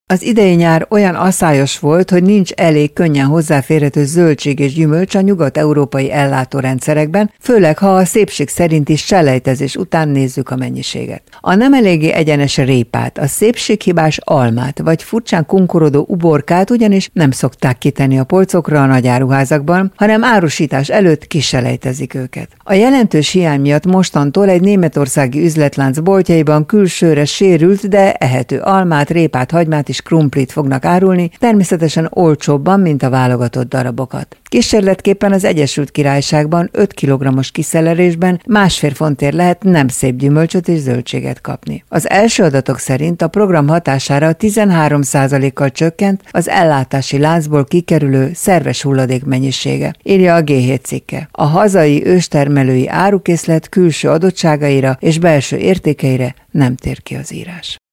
Az idei nyár olyan aszályos volt, hogy nincs elég könnyen hozzáférhető zöldség és gyümölcs a nyugat-európai ellátórendszerekben, főleg ha a szépség szerinti selejtezés után nézzük a mennyiséget. A nem eléggé egyenes répát, a szépséghibás almát vagy furcsán kunkorodó uborkát ugyanis nem szokták kitenni a polcokra a nagyáruházakban, hanem árusítás előtt kiselejtezik őket. A jelentős hiány miatt mostantól egy németországi üzletlánc boltjaiban külsőre sérült, de ehető almát, répát, hagymát és krumplit fognak árulni, természetesen olcsóbban, mint a válogatott darabokat. Kísérletképpen az Egyesült Királyságban 5 kg-os kiszellerésben 1,5 fontért lehet nem szép gyümölcsöt és zöldséget kapni. Az első adatok szerint a program hatására 13%-kal csökkent az ellátási láncból kikerülő szerves hulladék mennyisége, írja a G7 cikke. A hazai őstermelői árukészlet külső adottságaira és belső értékeire nem tér ki az írás.